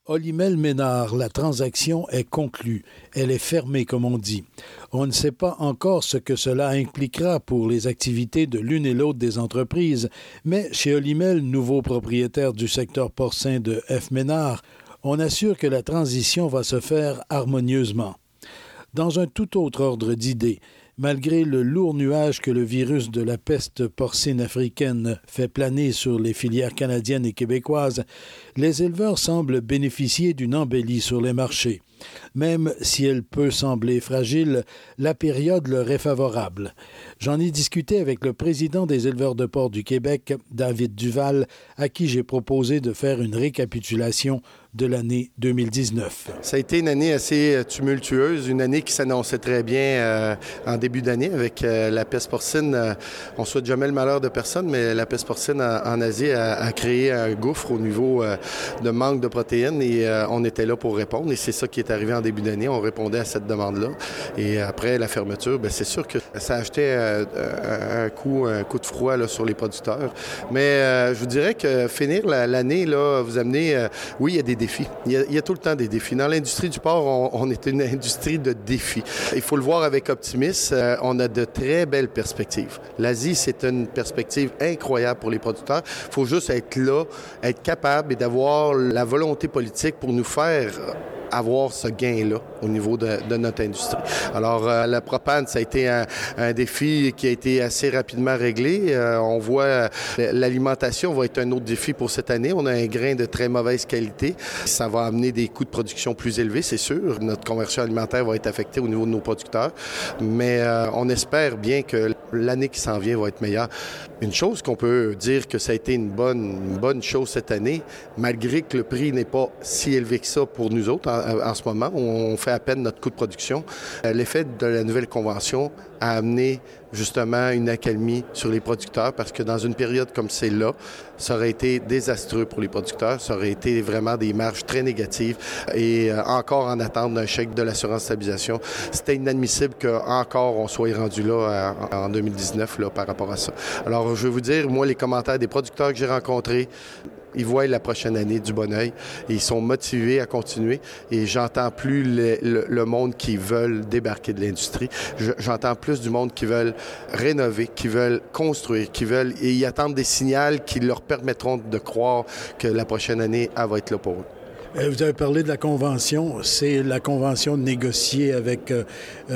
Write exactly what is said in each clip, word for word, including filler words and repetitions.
Olymel Ménard, la transaction est conclue. Elle est fermée, comme on dit. On ne sait pas encore ce que cela impliquera pour les activités de l'une et l'autre des entreprises, mais chez Olymel, nouveau propriétaire du secteur porcin de F. Ménard, on assure que la transition va se faire harmonieusement. Dans un tout autre ordre d'idées, malgré le lourd nuage que le virus de la peste porcine africaine fait planer sur les filières canadiennes et québécoises, les éleveurs semblent bénéficier d'une embellie sur les marchés. Même si elle peut sembler fragile, la période leur est favorable. J'en ai discuté avec le président des éleveurs de porc du Québec, David Duval, à qui j'ai proposé de faire une récapitulation de l'année deux mille dix-neuf. Ça a été une année assez tumultueuse, une année qui s'annonçait très bien euh, en début d'année avec euh, la peste porcine. Euh, on ne souhaite jamais le malheur de personne, mais la peste porcine en, en Asie a, a créé un gouffre au niveau euh, de manque de protéines et euh, on était là pour répondre. Et c'est ça qui est arrivé en début d'année. On répondait à cette demande-là. Et après la fermeture, bien, c'est sûr que ça achetait euh, un, coup, un coup de froid là, sur les producteurs. Mais euh, je vous dirais que finir la, l'année, là, vous amenez... Euh, oui, il y a des défis. Il y, a, il y a tout le temps des défis. Dans l'industrie du porc, on, on est une industrie de défis. Il faut le voir avec optimisme. Euh, on a de très belles perspectives. L'Asie, c'est une perspective incroyable pour les producteurs. Il faut juste être là, être capable et d'avoir la volonté politique pour nous faire avoir ce gain-là au niveau de, de notre industrie. Alors, euh, la propane, ça a été un, un défi qui a été assez rapidement réglé. Euh, on voit euh, l'alimentation va être un autre défi pour cette année. On a un grain de très mauvaise qualité. Ça va amener des coûts de production plus élevés, c'est sûr. Notre conversion alimentaire va être affectée au niveau de nos producteurs. Mais euh, on espère bien que l'année qui s'en vient va être meilleure. Une chose qu'on peut dire que ça a été une bonne, une bonne chose cette année, malgré que le prix n'est pas si élevé que ça pour nous autres en, en ce moment, on fait à peine notre coût de production. L'effet de la nouvelle convention a amené justement une accalmie sur les producteurs parce que dans une période comme celle-là, ça aurait été désastreux pour les producteurs, ça aurait été vraiment des marges très négatives et euh, encore en attente d'un chèque de l'assurance stabilisation. C'était inadmissible qu'encore on soit rendu là en, en deux mille dix-neuf là, par rapport à ça. Alors, je vais vous dire, moi, les commentaires des producteurs que j'ai rencontrés, ils voient la prochaine année du bon œil et ils sont motivés à continuer. Et j'entends plus le, le, le monde qui veulent débarquer de l'industrie. Je, j'entends plus du monde qui veulent rénover, qui veulent construire, qui veulent... Et ils attendent des signaux qui leur permettront de croire que la prochaine année, elle va être là pour eux. Vous avez parlé de la convention. C'est la convention négociée avec euh,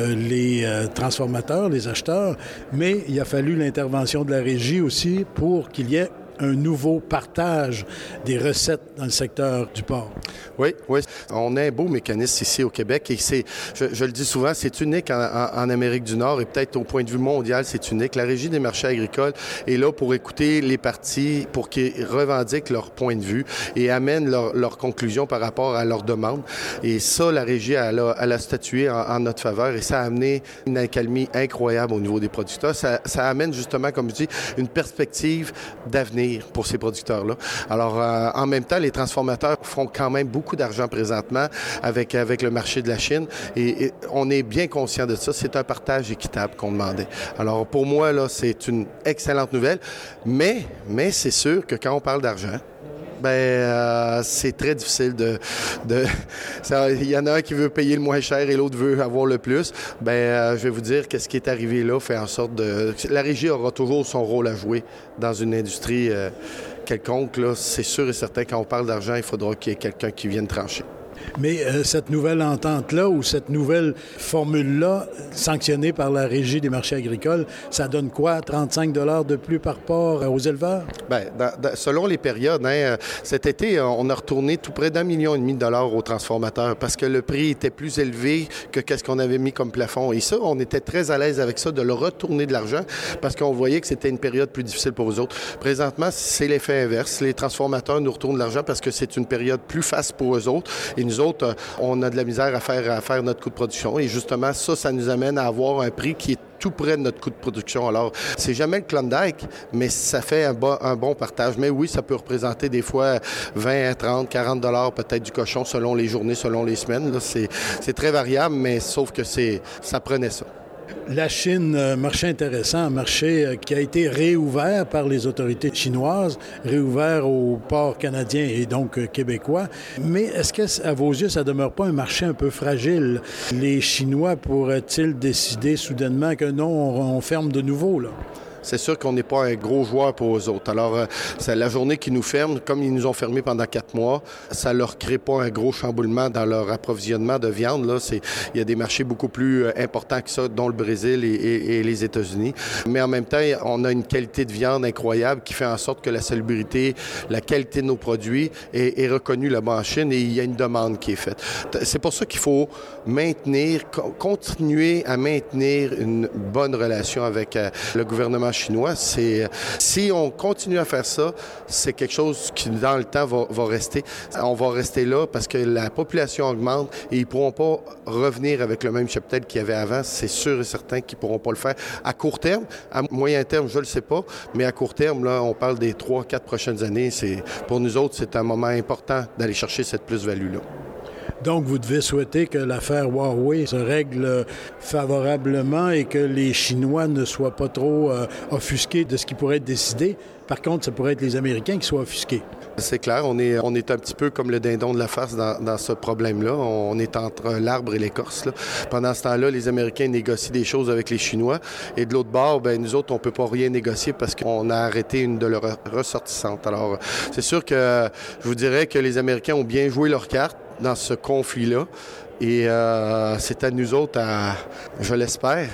les euh, transformateurs, les acheteurs, mais il a fallu l'intervention de la régie aussi pour qu'il y ait un nouveau partage des recettes dans le secteur du porc. Oui, oui. On a un beau mécanisme ici au Québec et c'est, je, je le dis souvent, c'est unique en, en, en Amérique du Nord et peut-être au point de vue mondial, c'est unique. La Régie des marchés agricoles est là pour écouter les partis, pour qu'ils revendiquent leur point de vue et amènent leurs leur conclusions par rapport à leurs demandes. Et ça, la Régie, elle a, elle a statué en, en notre faveur et ça a amené une accalmie incroyable au niveau des producteurs. Ça, ça amène justement, comme je dis, une perspective d'avenir pour ces producteurs-là. Alors, euh, en même temps, les transformateurs font quand même beaucoup d'argent présentement avec, avec le marché de la Chine et, et on est bien conscient de ça. C'est un partage équitable qu'on demandait. Alors, pour moi, là, c'est une excellente nouvelle, mais, mais c'est sûr que quand on parle d'argent, ben euh, c'est très difficile de... de ça, il y en a un qui veut payer le moins cher et l'autre veut avoir le plus. Ben euh, je vais vous dire que ce qui est arrivé là fait en sorte de... La Régie aura toujours son rôle à jouer dans une industrie euh, quelconque. Là, c'est sûr et certain, quand on parle d'argent, il faudra qu'il y ait quelqu'un qui vienne trancher. Mais euh, cette nouvelle entente-là ou cette nouvelle formule-là, sanctionnée par la Régie des marchés agricoles, ça donne quoi? trente-cinq dollars de plus par porc aux éleveurs? Bien, dans, dans, selon les périodes, hein, cet été, on a retourné tout près d'un million et demi de dollars aux transformateurs parce que le prix était plus élevé que qu'est-ce qu'on avait mis comme plafond. Et ça, on était très à l'aise avec ça, de leur retourner de l'argent parce qu'on voyait que c'était une période plus difficile pour eux autres. Présentement, c'est l'effet inverse. Les transformateurs nous retournent de l'argent parce que c'est une période plus faste pour eux autres. Et nous autres, on a de la misère à faire, à faire notre coût de production. Et justement, ça, ça nous amène à avoir un prix qui est tout près de notre coût de production. Alors, c'est jamais le Klondike, mais ça fait un bon, un bon partage. Mais oui, ça peut représenter des fois vingt, trente, quarante dollars peut-être du cochon selon les journées, selon les semaines. Là, c'est, c'est très variable, mais sauf que c'est, ça prenait ça. La Chine, marché intéressant, un marché qui a été réouvert par les autorités chinoises, réouvert aux ports canadiens et donc québécois. Mais est-ce que, à vos yeux, ça ne demeure pas un marché un peu fragile? Les Chinois pourraient-ils décider soudainement que non, on ferme de nouveau, là? C'est sûr qu'on n'est pas un gros joueur pour eux autres. Alors, euh, c'est la journée qui nous ferme, comme ils nous ont fermés pendant quatre mois, ça ne leur crée pas un gros chamboulement dans leur approvisionnement de viande. Là. C'est, il y a des marchés beaucoup plus euh, importants que ça, dont le Brésil et, et, et les États-Unis. Mais en même temps, on a une qualité de viande incroyable qui fait en sorte que la salubrité, la qualité de nos produits est, est reconnue là-bas en Chine et il y a une demande qui est faite. C'est pour ça qu'il faut maintenir, continuer à maintenir une bonne relation avec euh, le gouvernement chinois. C'est, si on continue à faire ça, c'est quelque chose qui, dans le temps, va, va rester. On va rester là parce que la population augmente et ils ne pourront pas revenir avec le même cheptel qu'il y avait avant. C'est sûr et certain qu'ils ne pourront pas le faire. À court terme, à moyen terme, je ne le sais pas, mais à court terme, là, on parle des trois, quatre prochaines années. C'est, pour nous autres, c'est un moment important d'aller chercher cette plus-value-là. Donc, vous devez souhaiter que l'affaire Huawei se règle favorablement et que les Chinois ne soient pas trop euh, offusqués de ce qui pourrait être décidé. Par contre, ça pourrait être les Américains qui soient offusqués. C'est clair, on est, on est un petit peu comme le dindon de la farce dans, dans ce problème-là. On est entre l'arbre et l'écorce. Là. Pendant ce temps-là, les Américains négocient des choses avec les Chinois. Et de l'autre bord, ben, nous autres, on ne peut pas rien négocier parce qu'on a arrêté une de leurs ressortissantes. Alors, c'est sûr que je vous dirais que les Américains ont bien joué leurs cartes dans ce conflit-là. Et euh, c'est à nous autres, à, je l'espère,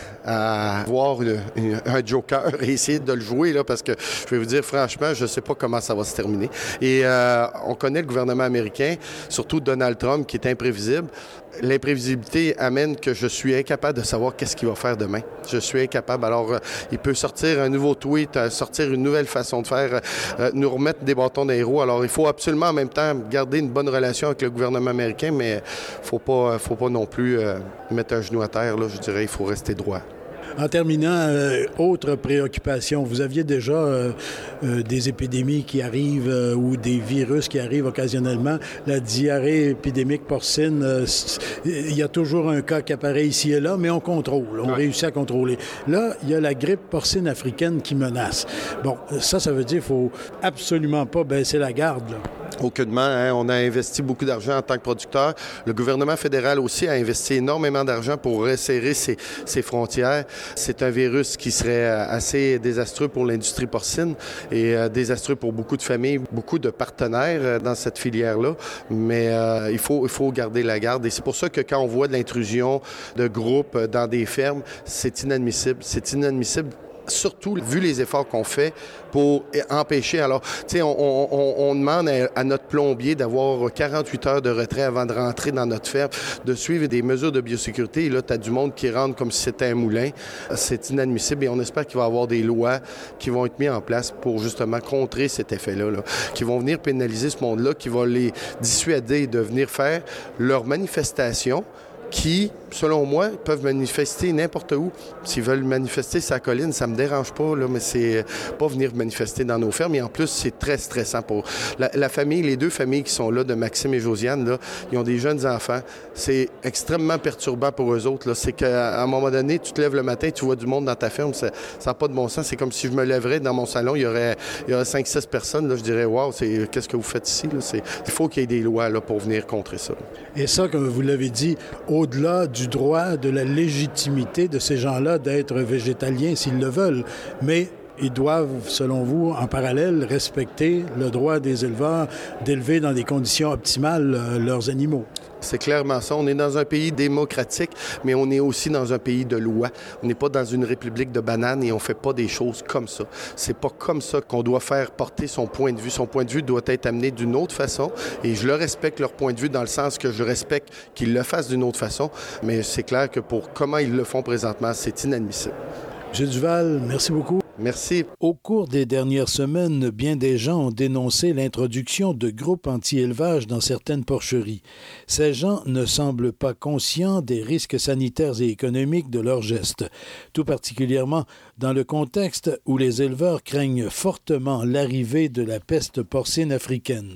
à voir une, une, un joker et essayer de le jouer, là, parce que je vais vous dire, franchement, je ne sais pas comment ça va se terminer. Et euh, on connaît le gouvernement américain, surtout Donald Trump, qui est imprévisible. L'imprévisibilité amène que je suis incapable de savoir qu'est-ce qu'il va faire demain. Je suis incapable. Alors, euh, il peut sortir un nouveau tweet, euh, sortir une nouvelle façon de faire, euh, nous remettre des bâtons dans les roues. Alors, il faut absolument en même temps garder une bonne relation avec le gouvernement américain, mais il faut pas, faut pas non plus euh, mettre un genou à terre. Là, je dirais, il faut rester droit. En terminant, euh, autre préoccupation, vous aviez déjà euh, euh, des épidémies qui arrivent euh, ou des virus qui arrivent occasionnellement. La diarrhée épidémique porcine, euh, il y a toujours un cas qui apparaît ici et là, mais on contrôle, on ouais. réussit à contrôler. Là, il y a la grippe porcine africaine qui menace. Bon, ça, ça veut dire qu'il ne faut absolument pas baisser la garde, là. Aucunement. Hein? On a investi beaucoup d'argent en tant que producteur. Le gouvernement fédéral aussi a investi énormément d'argent pour resserrer ses, ses frontières. C'est un virus qui serait assez désastreux pour l'industrie porcine et euh, désastreux pour beaucoup de familles, beaucoup de partenaires euh, dans cette filière-là. Mais euh, il faut, il faut garder la garde. Et c'est pour ça que quand on voit de l'intrusion de groupes dans des fermes, c'est inadmissible. C'est inadmissible. Surtout, vu les efforts qu'on fait pour empêcher. Alors, tu sais, on, on, on demande à, à notre plombier d'avoir quarante-huit heures de retrait avant de rentrer dans notre ferme, de suivre des mesures de biosécurité. Et là, tu as du monde qui rentre comme si c'était un moulin. C'est inadmissible et on espère qu'il va y avoir des lois qui vont être mises en place pour justement contrer cet effet-là, là, qui vont venir pénaliser ce monde-là, qui va les dissuader de venir faire leurs manifestations qui, selon moi, peuvent manifester n'importe où. S'ils veulent manifester sa colline, ça me dérange pas, là, mais c'est pas venir manifester dans nos fermes. Et en plus, c'est très stressant pour la, la famille, les deux familles qui sont là, de Maxime et Josiane, là, ils ont des jeunes enfants. C'est extrêmement perturbant pour eux autres. Là. C'est qu'à un moment donné, tu te lèves le matin, tu vois du monde dans ta ferme, ça n'a pas de bon sens. C'est comme si je me lèverais dans mon salon, il y aurait, il y aurait cinq six personnes. Là, je dirais, wow, c'est, qu'est-ce que vous faites ici? Là? C'est, il faut qu'il y ait des lois là, pour venir contrer ça. Et ça, comme vous l'avez dit, au-delà du droit, de la légitimité de ces gens-là d'être végétaliens s'ils le veulent, mais ils doivent, selon vous, en parallèle, respecter le droit des éleveurs d'élever dans des conditions optimales euh, leurs animaux. C'est clairement ça. On est dans un pays démocratique, mais on est aussi dans un pays de loi. On n'est pas dans une république de bananes et on ne fait pas des choses comme ça. C'est pas comme ça qu'on doit faire porter son point de vue. Son point de vue doit être amené d'une autre façon et je le respecte, leur point de vue, dans le sens que je respecte qu'ils le fassent d'une autre façon, mais c'est clair que pour comment ils le font présentement, c'est inadmissible. M. Duval, merci beaucoup. Merci. Au cours des dernières semaines, bien des gens ont dénoncé l'introduction de groupes anti-élevage dans certaines porcheries. Ces gens ne semblent pas conscients des risques sanitaires et économiques de leurs gestes, tout particulièrement dans le contexte où les éleveurs craignent fortement l'arrivée de la peste porcine africaine.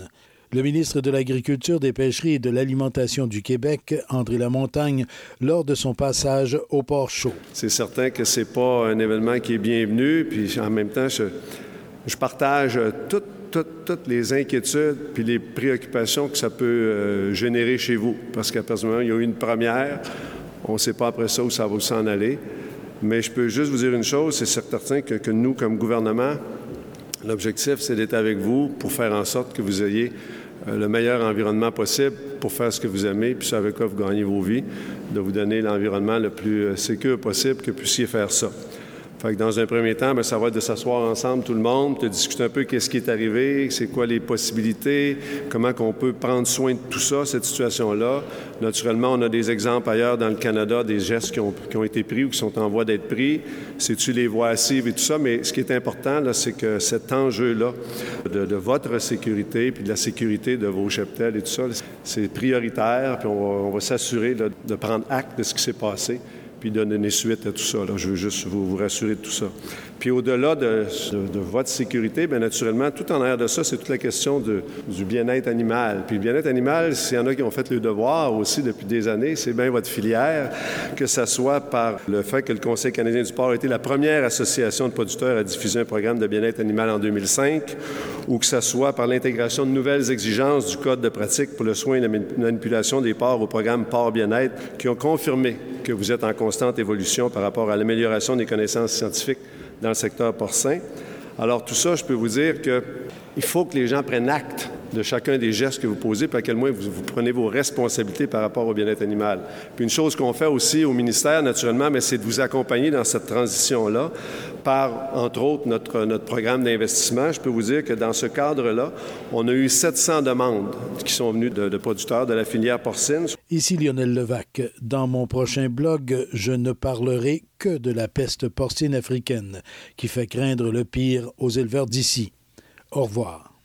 Le ministre de l'Agriculture, des Pêcheries et de l'Alimentation du Québec, André Lamontagne, lors de son passage au Port Chaud. C'est certain que c'est pas un événement qui est bienvenu, puis en même temps, je, je partage toutes, toutes, toutes les inquiétudes puis les préoccupations que ça peut euh, générer chez vous, parce qu'à partir du moment où il y a eu une première, on ne sait pas après ça où ça va s'en aller. Mais je peux juste vous dire une chose, c'est certain que, que nous, comme gouvernement, l'objectif, c'est d'être avec vous pour faire en sorte que vous ayez euh, le meilleur environnement possible pour faire ce que vous aimez, puis ce avec quoi vous gagnez vos vies, de vous donner l'environnement le plus euh, sécure possible que vous puissiez faire ça. Fait que dans un premier temps, bien, ça va être de s'asseoir ensemble, tout le monde, de discuter un peu qu'est-ce qui est arrivé, c'est quoi les possibilités, comment on peut prendre soin de tout ça, cette situation-là. Naturellement, on a des exemples ailleurs dans le Canada, des gestes qui ont, qui ont été pris ou qui sont en voie d'être pris. C'est-tu les voies assises et tout ça, mais ce qui est important, là, c'est que cet enjeu-là de, de votre sécurité puis de la sécurité de vos cheptels et tout ça, c'est prioritaire, puis on va, on va s'assurer là, de prendre acte de ce qui s'est passé, puis de donner suite à tout ça. Là. Je veux juste vous, vous rassurer de tout ça. Puis au-delà de, de, de votre sécurité, bien naturellement, tout en arrière de ça, c'est toute la question de, du bien-être animal. Puis le bien-être animal, s'il y en a qui ont fait le devoir aussi depuis des années, c'est bien votre filière, que ça soit par le fait que le Conseil canadien du porc a été la première association de producteurs à diffuser un programme de bien-être animal en deux mille cinq, ou que ça soit par l'intégration de nouvelles exigences du Code de pratique pour le soin et la manipulation des porcs au programme Porc Bien-être, qui ont confirmé que vous êtes en constante évolution par rapport à l'amélioration des connaissances scientifiques dans le secteur porcin. Alors tout ça, je peux vous dire qu'il faut que les gens prennent acte de chacun des gestes que vous posez, puis à quel point vous, vous prenez vos responsabilités par rapport au bien-être animal. Puis une chose qu'on fait aussi au ministère, naturellement, mais c'est de vous accompagner dans cette transition-là par, entre autres, notre, notre programme d'investissement. Je peux vous dire que dans ce cadre-là, on a eu sept cents demandes qui sont venues de, de producteurs de la filière porcine. Ici Lionel Levac. Dans mon prochain blog, je ne parlerai que de la peste porcine africaine qui fait craindre le pire aux éleveurs d'ici. Au revoir.